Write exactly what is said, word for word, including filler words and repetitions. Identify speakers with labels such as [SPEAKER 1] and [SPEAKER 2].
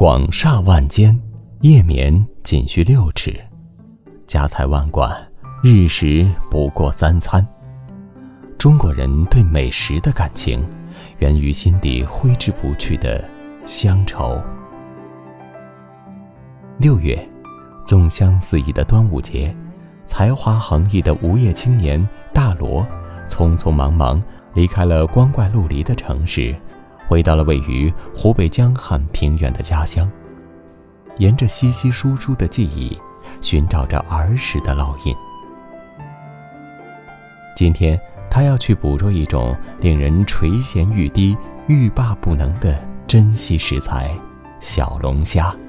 [SPEAKER 1] 广厦万间，夜眠仅需六尺；家财万贯，日食不过三餐。中国人对美食的感情，源于心底挥之不去的乡愁。六月，纵香四溢的端午节，才华横溢的无业青年大罗，匆匆忙忙离开了光怪陆离的城市，回到了位于湖北江汉平原的家乡，沿着稀稀疏疏的记忆，寻找着儿时的烙印。今天他要去捕捉一种令人垂涎欲滴、欲罢不能的珍稀食材——小龙虾。